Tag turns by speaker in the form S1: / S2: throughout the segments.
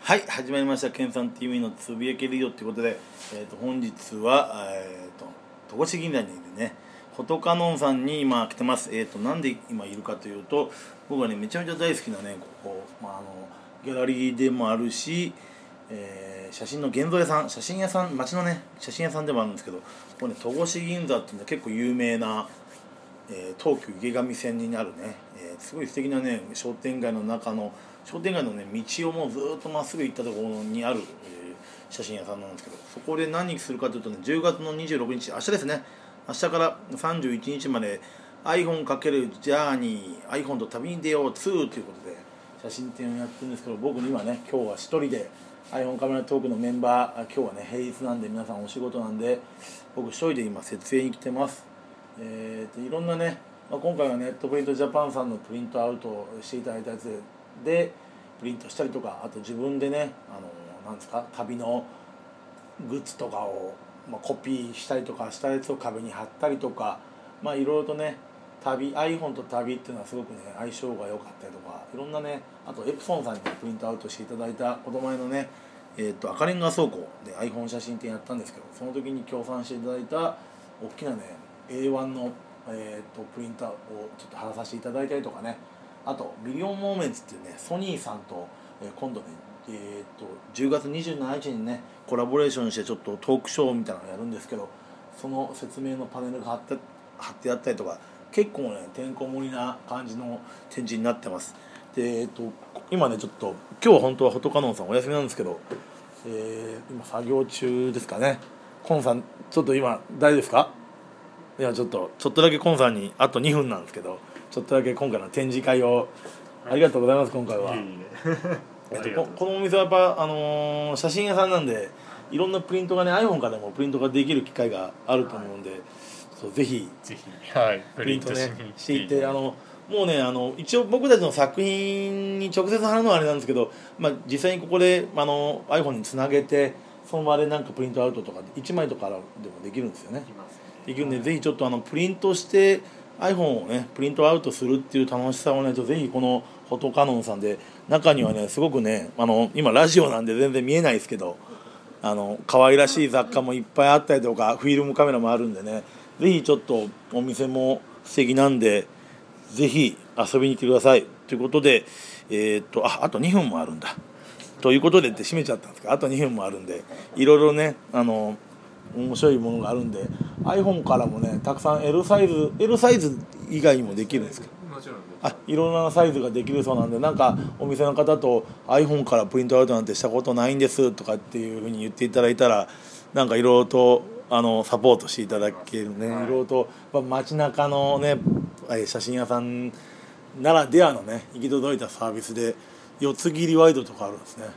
S1: はい、始まりました。ケンさん TV のつぶやきリオということで、本日は、戸越銀座にいるね、フォトカノンさんに今来てます。なんで今いるかというと、僕はね、めちゃめちゃ大好きなね、ここ、ギャラリーでもあるし、写真の現像屋さん、写真屋さん、街のね、写真屋さんでもあるんですけど、ここね、戸越銀座っていうのは結構有名な、東急池上線になるね、すごい素敵なね商店街の中の商店街のね道をもうずっとまっすぐ行ったところにある、写真屋さんなんですけど、そこで何するかというとね、10月の26日明日ですね、明日から31日まで iPhone× ジャーニー iPhone と旅に出よう2ということで写真展をやってるんですけど、僕にはね今日は一人で iPhone カメラトークのメンバー、今日はね平日なんで皆さんお仕事なんで僕一人で今設営に来てます。いろんなね、今回はネットプリントジャパンさんのプリントアウトをしていただいたやつでプリントしたりとか、あと自分でねなんですか旅のグッズとかを、コピーしたりとかしたやつを壁に貼ったりとか、いろいろとねiPhone と旅っていうのはすごくね相性が良かったりとか、いろんなね、あとエプソンさんにプリントアウトしていただいた子供へのね赤レンガ倉庫で iPhone 写真展やったんですけど、その時に協賛していただいた大きなね A1 の、プリンターをちょっと貼らさせていただいたりとかね、あとミリオンモーメンツっていうねソニーさんと、今度ね、10月27日にねコラボレーションしてちょっとトークショーみたいなのをやるんですけど、その説明のパネルが貼ってあったりとか、結構ねてんこ盛りな感じの展示になってます。で、今ねちょっと今日は本当はフォトカノンさんお休みなんですけど、今作業中ですかね。コンさんちょっと今大丈夫ですか？いやちょっとだけコンさんにあと2分なんですけど、ちょっとだけ今回の展示会をありがとうございます。今回はこのお店はやっぱ、写真屋さんなんでいろんなプリントがね iPhone からでもプリントができる機会があると思うんで、そうぜひプリントねしていて、もうね一応僕たちの作品に直接貼るのはあれなんですけど、実際にここでiPhone につなげてその場でなんかプリントアウトとか1枚とかでもできるんですよね。できるんで、ぜひちょっとプリントして iPhone をねプリントアウトするっていう楽しさをねぜひこのフォトカノンさんで、中にはねすごくね今ラジオなんで全然見えないですけど可愛らしい雑貨もいっぱいあったりとかフィルムカメラもあるんでね、ぜひちょっとお店も素敵なんでぜひ遊びに来てくださいということで、あと2分もあるんだということでって閉めちゃったんですけど、あと2分もあるんでいろいろね面白いものがあるんで iPhone からもねたくさん L サイズ以外にもできるんですか？
S2: もちろんです。
S1: いろんなサイズができるそうなんで、なんかお店の方と iPhone からプリントアウトなんてしたことないんですとかっていうふうに言っていただいたら、なんかいろいろとサポートしていただけるね、いろいろと街中のね写真屋さんならではのね行き届いたサービスで四つ切りワイドとかあるんですね。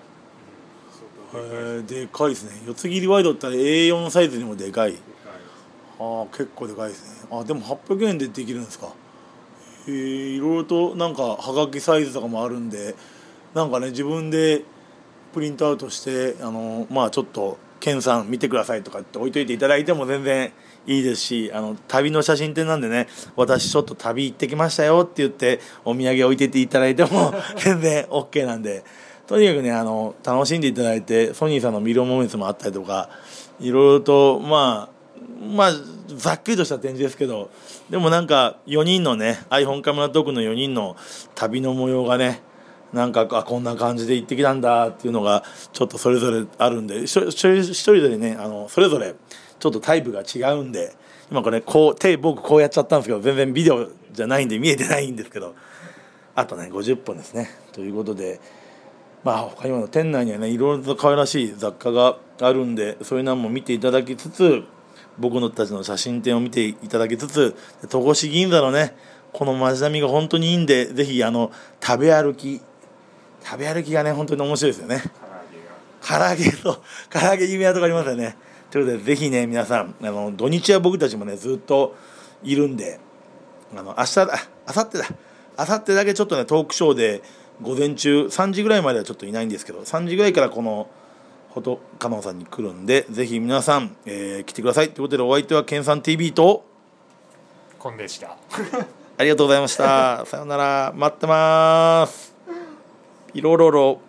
S1: でかいですね。四つ切りワイドって A4 サイズにもでかい。結構でかいですね。でも800円でできるんですか。いろいろとなんかはがきサイズとかもあるんで、なんかね自分でプリントアウトしてちょっとケンさん見てくださいとかって置いといていただいても全然いいですし、旅の写真展なんでね、私ちょっと旅行ってきましたよって言ってお土産置いてっていただいても全然 OK なんで、とにかくね楽しんでいただいて、ソニーさんのミリオンモーメンツもあったりとかいろいろとざっくりとした展示ですけど、でもなんか4人のね iPhone カメラトークの4人の旅の模様がね、なんかこんな感じで行ってきたんだっていうのがちょっとそれぞれあるんで、一人でねそれぞれちょっとタイプが違うんで、今これ僕こうやっちゃったんですけど全然ビデオじゃないんで見えてないんですけど、あとね50分ですねということで、他にも店内にはねいろいろと可愛らしい雑貨があるんで、そういうのも見ていただきつつ、僕たちの写真展を見ていただきつつ、戸越銀座のねこの街並みが本当にいいんで、ぜひ食べ歩きがね本当に面白いですよね。唐揚げ有名なとこありますよね。ということでぜひね皆さん土日は僕たちもねずっといるんで、あさってだけちょっとねトークショーで午前中3時ぐらいまではちょっといないんですけど、3時ぐらいからこのフォトカノンさんに来るんで、ぜひ皆さん、来てくださいということで、お相手はケンさん TV と
S2: コンでした。
S1: ありがとうございました。さよなら、待ってます。ピロロロ。